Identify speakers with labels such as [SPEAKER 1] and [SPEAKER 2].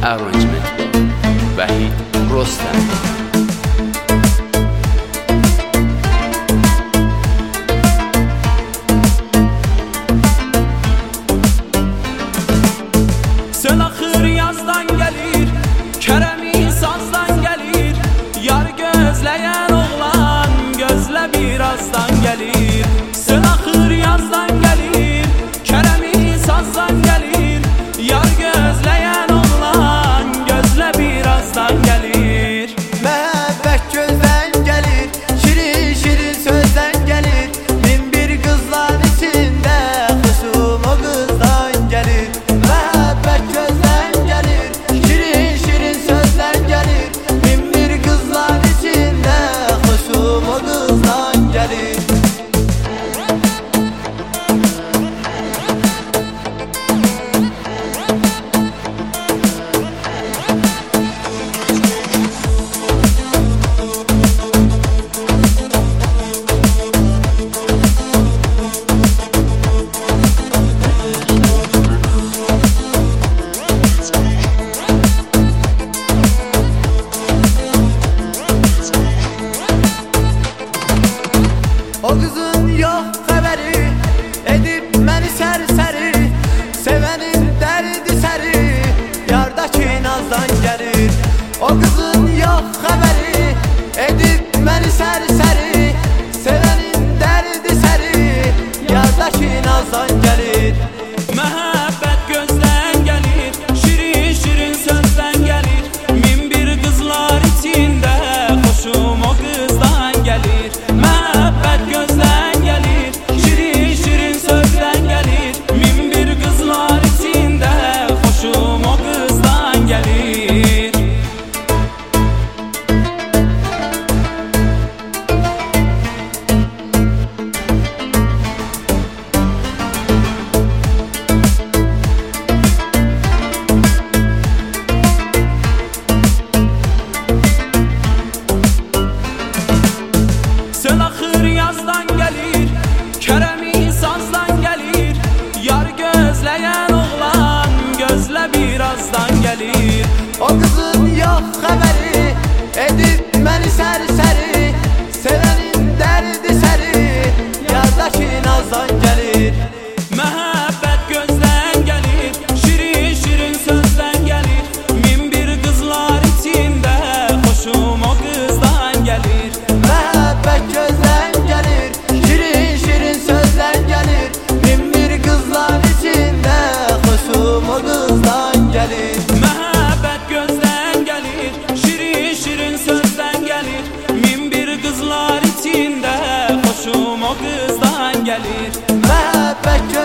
[SPEAKER 1] arrangement Vahid Rostam.
[SPEAKER 2] Söl axır yazdan gəlir, kərəmi sazdan gəlir. Yar gözləyən oğlan gözlə birazdan gəlir. Söl axır yazdan gəlir, kərəmi sazdan gəlir. Yar gözləyən oğlan gözlə birazdan gəlir.
[SPEAKER 3] Məhəbbət gözdən gəlir, şirin şirin sözdən gəlir. Min bir qızlar içində xusum o qızdan gəlir. Məhəbbət gözdən gəlir, şirin şirin sözdən gəlir. Min bir qızlar içində xusum o qızdan gəlir. O qızın yox xəbəri edib məni sərsəri. Sevənin dərdi səri yardakı nazdan gəlir. O qızın yox xəbəri edib məni sərsəri. Sevənin dərdi səri yardakı nazdan gəlir.
[SPEAKER 2] Məhəbbət gözdən gəlir, şirin şirin sözdən gəlir. Min bir qızlar içində xoşum o qızdan gəlir. Məhəbbət gözdən gəlir, şirin şirin sözdən gəlir. Min bir qızlar içində xoşum o qızdan gəlir. Söl axır yazdan gəlir, kərəmi sazdan gəlir. Yar gözləyən oğlan gözlə birazdan gəlir.
[SPEAKER 3] O qızın yox xəbəri edib məni sərsəri. Sevənin dərdi səri yardakı nazdan gəlir.
[SPEAKER 2] Məhəbbət gözdən gəlir, şirin şirin sözdən gəlir. Min bir qızlar içində xoşum o qızdan gəlir.
[SPEAKER 3] Məhəbbət gözdən gəlir, şirin şirin sözdən gəlir. Min bir qızlar içində xoşum o qızdan gəlir.
[SPEAKER 2] Məhəbbət gözdən gəlir, şirin şirin sözdən gəlir. Min bir qızlar içində xoşum o qızdan gəlir.
[SPEAKER 3] Məhəbbət